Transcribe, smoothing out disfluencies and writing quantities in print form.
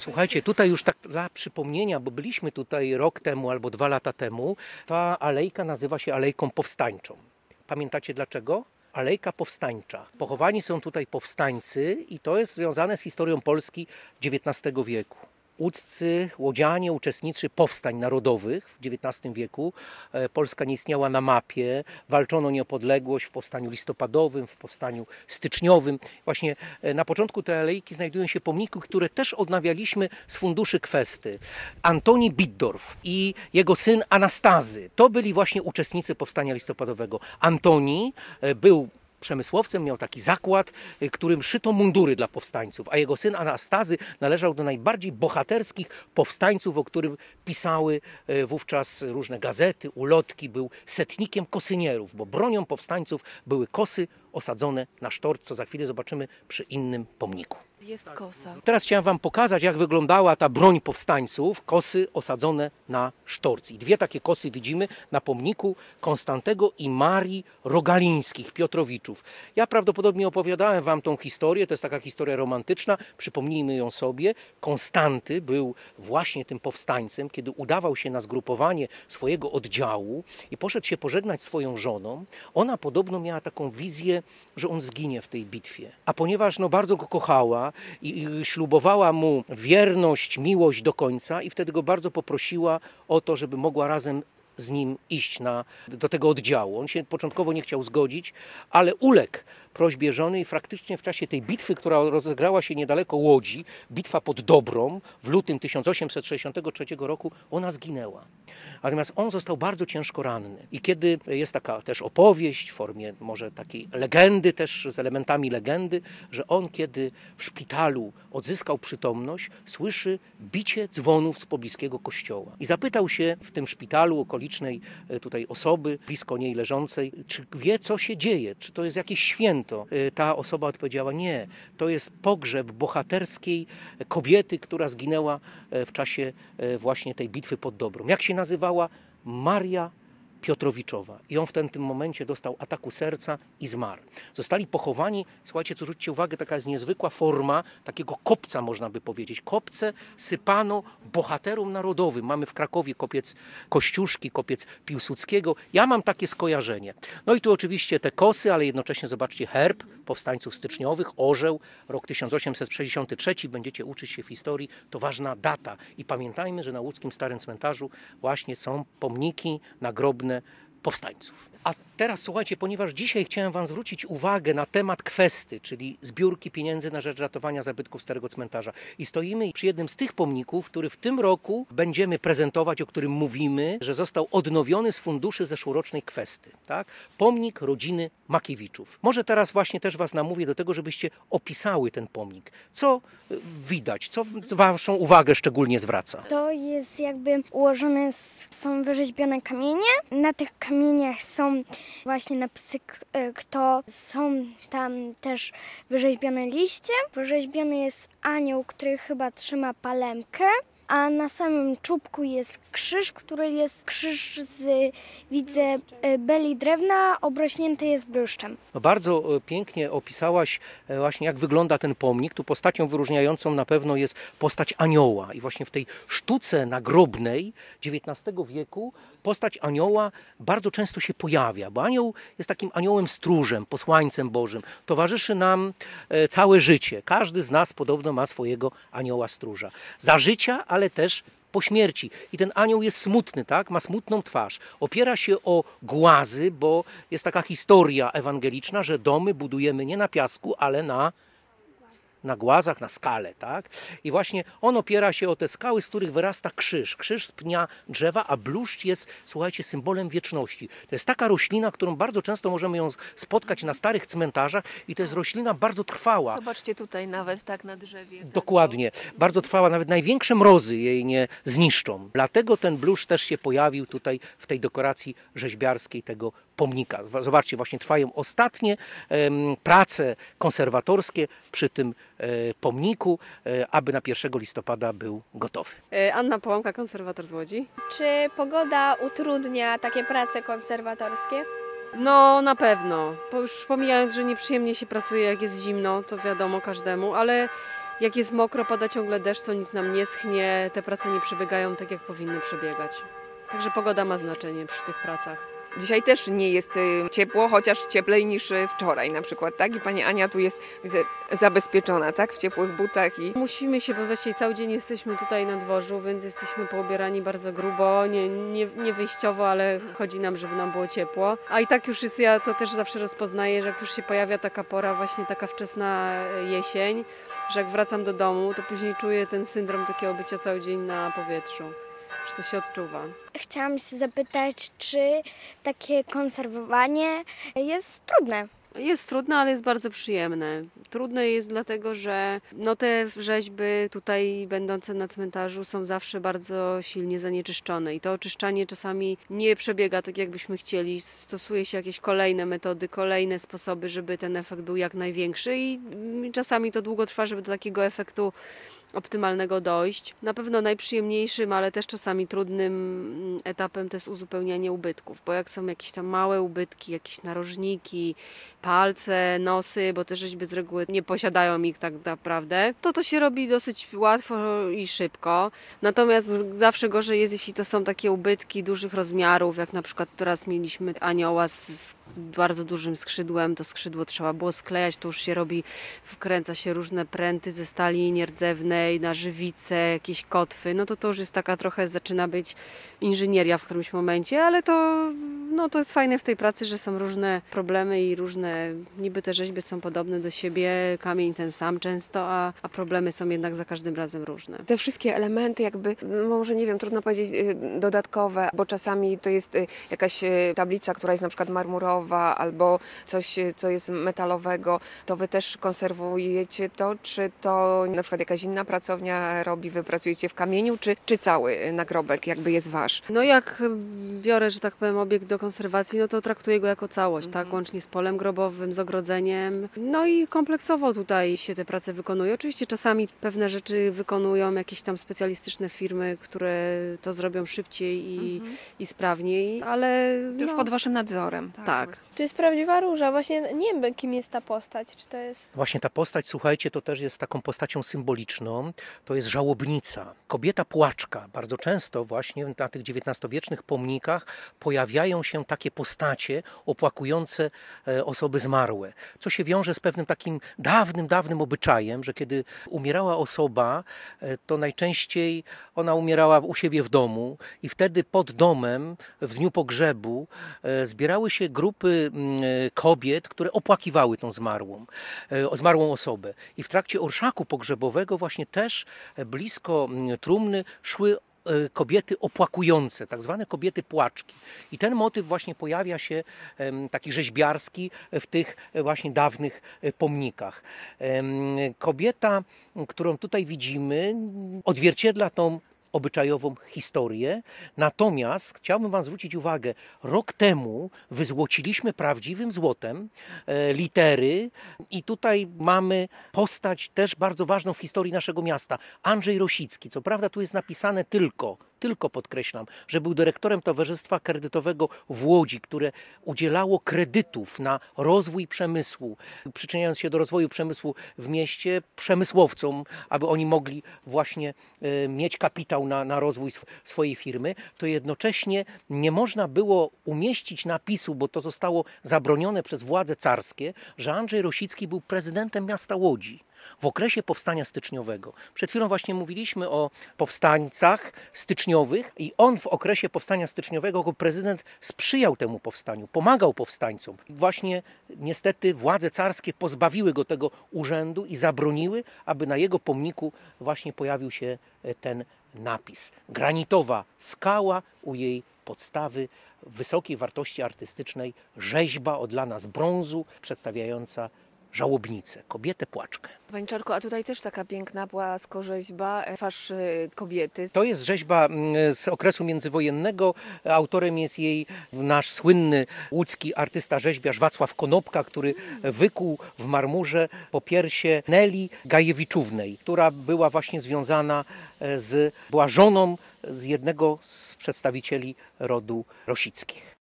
Słuchajcie, tutaj już tak dla przypomnienia, bo byliśmy tutaj rok temu albo 2 lata temu, ta alejka nazywa się Alejką Powstańczą. Pamiętacie dlaczego? Alejka Powstańcza. Pochowani są tutaj powstańcy i to jest związane z historią Polski XIX wieku. Łódzcy, łodzianie, uczestnicy powstań narodowych w XIX wieku. Polska nie istniała na mapie, walczono o niepodległość w powstaniu listopadowym, w powstaniu styczniowym. Właśnie na początku tej alejki znajdują się pomniki, które też odnawialiśmy z funduszy Kwesty. Antoni Biddorf i jego syn Anastazy. To byli właśnie uczestnicy powstania listopadowego. Antoni był przemysłowcem, miał taki zakład, którym szyto mundury dla powstańców, a jego syn Anastazy należał do najbardziej bohaterskich powstańców, o którym pisały wówczas różne gazety, ulotki, był setnikiem kosynierów, bo bronią powstańców były kosy osadzone na sztorc, co za chwilę zobaczymy przy innym pomniku. Jest kosa. Teraz chciałem wam pokazać, jak wyglądała ta broń powstańców, kosy osadzone na sztorc. I 2 takie kosy widzimy na pomniku Konstantego i Marii Rogalińskich, Piotrowiczów. Ja prawdopodobnie opowiadałem wam tą historię, to jest taka historia romantyczna, przypomnijmy ją sobie. Konstanty był właśnie tym powstańcem, kiedy udawał się na zgrupowanie swojego oddziału i poszedł się pożegnać swoją żoną. Ona podobno miała taką wizję, że on zginie w tej bitwie. A ponieważ bardzo go kochała i ślubowała mu wierność, miłość do końca i wtedy go bardzo poprosiła o to, żeby mogła razem z nim iść do tego oddziału. On się początkowo nie chciał zgodzić, ale uległ prośbie żony i faktycznie w czasie tej bitwy, która rozegrała się niedaleko Łodzi, bitwa pod Dobrą w lutym 1863 roku, ona zginęła. Natomiast on został bardzo ciężko ranny. I kiedy jest taka też opowieść w formie może takiej legendy też, z elementami legendy, że on kiedy w szpitalu odzyskał przytomność, słyszy bicie dzwonów z pobliskiego kościoła. I zapytał się w tym szpitalu okolicznej tutaj osoby, blisko niej leżącej, czy wie, co się dzieje, czy to jest jakieś święto. Ta osoba odpowiedziała: nie, to jest pogrzeb bohaterskiej kobiety, która zginęła w czasie właśnie tej bitwy pod Dobrą. Jak się nazywała? Maria Piotrowiczowa. I on w tym momencie dostał ataku serca i zmarł. Zostali pochowani, słuchajcie, co zwróćcie uwagę, taka jest niezwykła forma takiego kopca, można by powiedzieć. Kopce sypano bohaterom narodowym. Mamy w Krakowie kopiec Kościuszki, kopiec Piłsudskiego. Ja mam takie skojarzenie. No i tu oczywiście te kosy, ale jednocześnie zobaczcie herb powstańców styczniowych, orzeł, rok 1863. Będziecie uczyć się w historii, to ważna data. I pamiętajmy, że na łódzkim Starym Cmentarzu właśnie są pomniki nagrobne powstańców. A teraz słuchajcie, ponieważ dzisiaj chciałem wam zwrócić uwagę na temat Kwesty, czyli zbiórki pieniędzy na rzecz ratowania zabytków Starego Cmentarza. I stoimy przy jednym z tych pomników, który w tym roku będziemy prezentować, o którym mówimy, że został odnowiony z funduszy zeszłorocznej Kwesty. Tak? Pomnik rodziny Makiewiczów. Może teraz właśnie też was namówię do tego, żebyście opisały ten pomnik. Co widać, co waszą uwagę szczególnie zwraca? To jest jakby ułożone, są wyrzeźbione kamienie. Na tych kamieniach są właśnie napisy, kto, są tam też wyrzeźbione liście. Wyrzeźbiony jest anioł, który chyba trzyma palemkę. A na samym czubku jest krzyż, który jest krzyż z, widzę, beli drewna, obrośnięty jest bluszczem. No bardzo pięknie opisałaś właśnie, jak wygląda ten pomnik. Tu postacią wyróżniającą na pewno jest postać anioła. I właśnie w tej sztuce nagrobnej XIX wieku postać anioła bardzo często się pojawia, bo anioł jest takim aniołem stróżem, posłańcem Bożym. Towarzyszy nam całe życie. Każdy z nas podobno ma swojego anioła stróża. Za życia, ale też po śmierci. I ten anioł jest smutny, tak? Ma smutną twarz. Opiera się o głazy, bo jest taka historia ewangeliczna, że domy budujemy nie na piasku, ale na głazach, na skale, tak? I właśnie on opiera się o te skały, z których wyrasta krzyż. Krzyż z pnia drzewa, a bluszcz jest, słuchajcie, symbolem wieczności. To jest taka roślina, którą bardzo często możemy ją spotkać na starych cmentarzach i to jest roślina bardzo trwała. Zobaczcie tutaj nawet tak na drzewie. Dokładnie. Bardzo trwała. Nawet największe mrozy jej nie zniszczą. Dlatego ten bluszcz też się pojawił tutaj w tej dekoracji rzeźbiarskiej tego pomnika. Zobaczcie, właśnie trwają ostatnie prace konserwatorskie przy tym pomniku, aby na 1 listopada był gotowy. Anna Połamka, konserwator z Łodzi. Czy pogoda utrudnia takie prace konserwatorskie? No na pewno, bo już pomijając, że nieprzyjemnie się pracuje jak jest zimno, to wiadomo każdemu, ale Jak jest mokro, pada ciągle deszcz, to nic nam nie schnie, te prace nie przebiegają tak, jak powinny przebiegać. Także pogoda ma znaczenie przy tych pracach. Dzisiaj też nie jest ciepło, chociaż cieplej niż wczoraj na przykład, tak? I pani Ania tu jest, widzę, zabezpieczona, tak? W ciepłych butach i... Musimy się, bo właściwie cały dzień jesteśmy tutaj na dworzu, więc jesteśmy poubierani bardzo grubo, nie wyjściowo, ale chodzi nam, żeby nam było ciepło. A i tak już jest, ja to też zawsze rozpoznaję, że jak już się pojawia taka pora, właśnie taka wczesna jesień, że jak wracam do domu, to później czuję ten syndrom takiego bycia cały dzień na powietrzu, że to się odczuwa. Chciałam się zapytać, czy takie konserwowanie jest trudne? Jest trudne, ale jest bardzo przyjemne. Trudne jest dlatego, że te rzeźby tutaj będące na cmentarzu są zawsze bardzo silnie zanieczyszczone i to oczyszczanie czasami nie przebiega tak, jakbyśmy chcieli. Stosuje się jakieś kolejne metody, kolejne sposoby, żeby ten efekt był jak największy i czasami to długo trwa, żeby do takiego efektu optymalnego dojść. Na pewno najprzyjemniejszym, ale też czasami trudnym etapem to jest uzupełnianie ubytków, bo jak są jakieś tam małe ubytki, jakieś narożniki, palce, nosy, bo te rzeźby z reguły nie posiadają ich tak naprawdę, to się robi dosyć łatwo i szybko. Natomiast zawsze gorzej jest, jeśli to są takie ubytki dużych rozmiarów, jak na przykład teraz mieliśmy anioła z bardzo dużym skrzydłem, to skrzydło trzeba było sklejać, to już się robi, wkręca się różne pręty ze stali nierdzewnej, na żywicę, jakieś kotwy, to już jest taka trochę, zaczyna być inżynieria w którymś momencie, ale to jest fajne w tej pracy, że są różne problemy i różne, niby te rzeźby są podobne do siebie, kamień ten sam często, a problemy są jednak za każdym razem różne. Te wszystkie elementy jakby, może nie wiem, trudno powiedzieć dodatkowe, bo czasami to jest jakaś tablica, która jest na przykład marmurowa albo coś, co jest metalowego, to wy też konserwujecie to, czy to na przykład jakaś inna pracownia robi, wy pracujecie w kamieniu, czy cały nagrobek jakby jest wasz? Jak biorę, że tak powiem, obiekt do konserwacji, to traktuję go jako całość, tak? Łącznie z polem grobowym, z ogrodzeniem. I kompleksowo tutaj się te prace wykonuje. Oczywiście czasami pewne rzeczy wykonują jakieś tam specjalistyczne firmy, które to zrobią szybciej i sprawniej, ale... To już pod waszym nadzorem. Tak. To jest prawdziwa róża. Właśnie nie wiem, kim jest ta postać. Czy to jest... Właśnie ta postać, słuchajcie, to też jest taką postacią symboliczną. To jest żałobnica, kobieta płaczka. Bardzo często właśnie na tych XIX-wiecznych pomnikach pojawiają się takie postacie opłakujące osoby zmarłe, co się wiąże z pewnym takim dawnym obyczajem, że kiedy umierała osoba, to najczęściej ona umierała u siebie w domu i wtedy pod domem w dniu pogrzebu zbierały się grupy kobiet, które opłakiwały tą zmarłą osobę. I w trakcie orszaku pogrzebowego właśnie też blisko trumny szły kobiety opłakujące, tak zwane kobiety płaczki. I ten motyw właśnie pojawia się taki rzeźbiarski w tych właśnie dawnych pomnikach. Kobieta, którą tutaj widzimy, odzwierciedla tą obyczajową historię. Natomiast chciałbym wam zwrócić uwagę, rok temu wyzłociliśmy prawdziwym złotem litery i tutaj mamy postać też bardzo ważną w historii naszego miasta. Andrzej Rosicki. Co prawda tu jest napisane tylko podkreślam, że był dyrektorem Towarzystwa Kredytowego w Łodzi, które udzielało kredytów na rozwój przemysłu, przyczyniając się do rozwoju przemysłu w mieście, przemysłowcom, aby oni mogli właśnie mieć kapitał na rozwój swojej firmy, to jednocześnie nie można było umieścić napisu, bo to zostało zabronione przez władze carskie, że Andrzej Rosicki był prezydentem miasta Łodzi w okresie powstania styczniowego. Przed chwilą właśnie mówiliśmy o powstańcach styczniowych i on w okresie powstania styczniowego jako prezydent sprzyjał temu powstaniu, pomagał powstańcom. Właśnie niestety władze carskie pozbawiły go tego urzędu i zabroniły, aby na jego pomniku właśnie pojawił się ten napis. Granitowa skała, u jej podstawy wysokiej wartości artystycznej rzeźba odlana z brązu przedstawiająca żałobnicę, kobietę płaczkę. Pani Czarko, a tutaj też taka piękna płaskorzeźba, twarz kobiety. To jest rzeźba z okresu międzywojennego. Autorem jest jej nasz słynny łódzki artysta rzeźbiarz Wacław Konopka, który wykuł w marmurze popiersie Neli Gajewiczównej, która była właśnie związana była żoną z jednego z przedstawicieli rodu Rosickich.